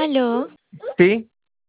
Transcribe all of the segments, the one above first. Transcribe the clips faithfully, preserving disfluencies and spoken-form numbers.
Aló, Sí,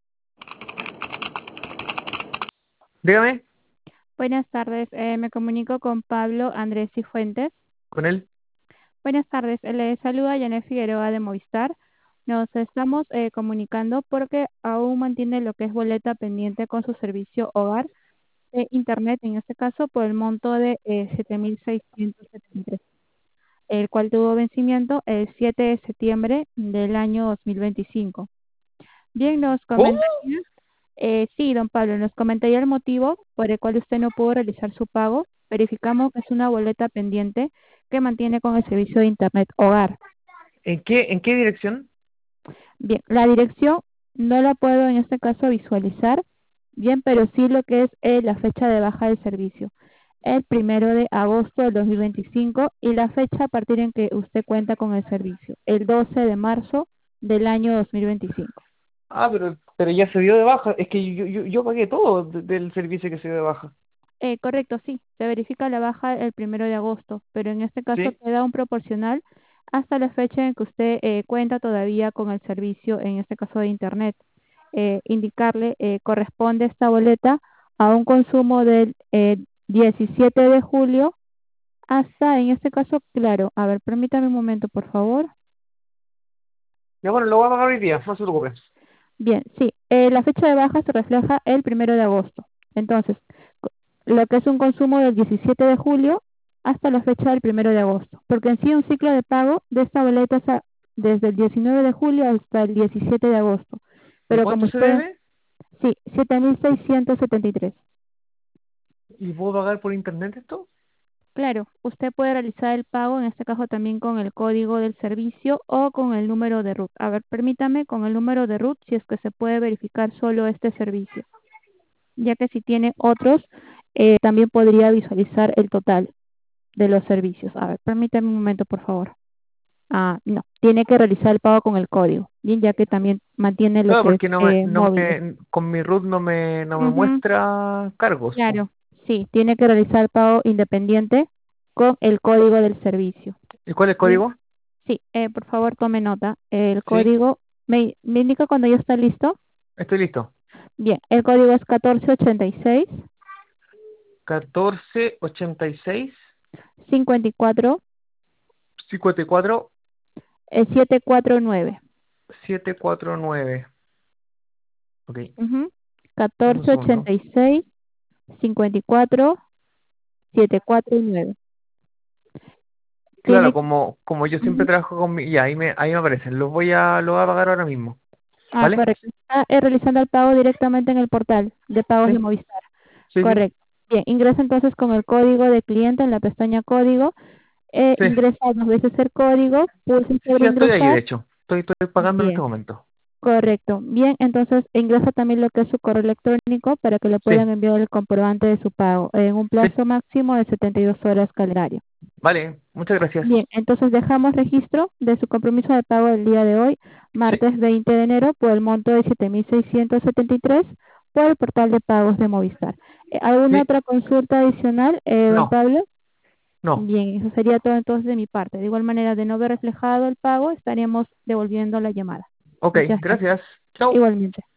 dígame, Buenas tardes, eh, me comunico con Pablo Andrés Cifuentes. con él. Buenas tardes, eh, le saluda Janet Figueroa de Movistar. Nos estamos eh, comunicando porque aún mantiene lo que es boleta pendiente con su servicio hogar de Internet, en este caso por el monto de eh, siete mil seiscientos setenta y tres, el cual tuvo vencimiento el siete de septiembre del año dos mil veinticinco. Bien, nos ¿Cómo? comentaría, eh, sí, don Pablo, nos comentaría el motivo por el cual usted no pudo realizar su pago. Verificamos que es una boleta pendiente que mantiene con el servicio de Internet Hogar. ¿En qué, en qué dirección? Bien, la dirección no la puedo en este caso visualizar, bien, pero sí lo que es eh, la fecha de baja del servicio, el primero de agosto del dos mil veinticinco y la fecha a partir en que usted cuenta con el servicio, el doce de marzo del año dos mil veinticinco. Ah, pero, pero ya se dio de baja. Es que yo, yo, yo pagué todo de- del servicio que se dio de baja. Eh, correcto, sí, se verifica la baja el primero de agosto, pero en este caso ¿Sí? queda un proporcional hasta la fecha en que usted eh, cuenta todavía con el servicio, en este caso de Internet. Eh, indicarle, eh, corresponde esta boleta a un consumo del eh, diecisiete de julio hasta, en este caso, claro, a ver, permítame un momento, por favor. Ya bueno, lo voy a pagar hoy día, no se preocupe. Bien, sí, eh, la fecha de baja se refleja el primero de agosto. Entonces, co- lo que es un consumo del diecisiete de julio hasta la fecha del primero de agosto. Porque en sí un ciclo de pago de esta boleta es a- desde el diecinueve de julio hasta el diecisiete de agosto. ¿Y Pero como cuánto se usted, debe? sí, siete mil seiscientos setenta y tres. ¿Y puedo pagar por internet esto? Claro, usted puede realizar el pago, en este caso también con el código del servicio o con el número de RUT. A ver, permítame con el número de RUT si es que se puede verificar solo este servicio, ya que si tiene otros, eh, también podría visualizar el total de los servicios. A ver, permítame un momento, por favor. Ah, no, tiene que realizar el pago con el código, bien, ya que también mantiene lo Claro, que es porque no me, eh, no móviles. me, con mi root no me, no me Ujú, muestra cargos, po. claro, sí, tiene que realizar el pago independiente con el código del servicio. ¿Y cuál es el Bien, código? sí, eh, por favor tome nota. El Sí, código, ¿me, me indica cuando ya está listo? estoy listo. Bien, el código es catorce ochenta y seis catorce ochenta y seis cincuenta y cuatro cincuenta y cuatro eh, setecientos cuarenta y nueve. setecientos cuarenta y nueve. Ok, Ujú. dame un catorce segundo. ochenta y seis cincuenta y cuatro setecientos cuarenta y nueve. Claro, Tiene, como, como yo siempre ujú. trabajo con mi... Ya, ahí me, ahí me aparecen. Los voy a, los voy a pagar ahora mismo. Ah, ¿Vale? correcto. Está eh, realizando el pago directamente en el portal de pagos de Sí, Movistar. sí, sí. Correcto. Bien, ingresa entonces con el código de cliente en la pestaña código. Eh, Sí, ingresa dos veces el código, pulsa sí, sí, sobre ya estoy ahí, de ingresar. hecho. Estoy, estoy pagando en este Bien. momento. Correcto. Bien, entonces ingresa también lo que es su correo electrónico para que le Sí, puedan enviar el comprobante de su pago en un sí. plazo máximo de setenta y dos horas calendario. Vale, muchas gracias. Bien, entonces dejamos registro de su compromiso de pago del día de hoy, Sí, martes veinte de enero, por el monto de siete mil seiscientos setenta y tres por el portal de pagos de Movistar. Eh, ¿Alguna sí. otra consulta adicional, eh, don No, Pablo? no. Bien, eso sería todo entonces de mi parte. De igual manera, de no ver reflejado el pago, estaríamos devolviendo la llamada. Ok, Muchas gracias. gracias. Chao. Igualmente.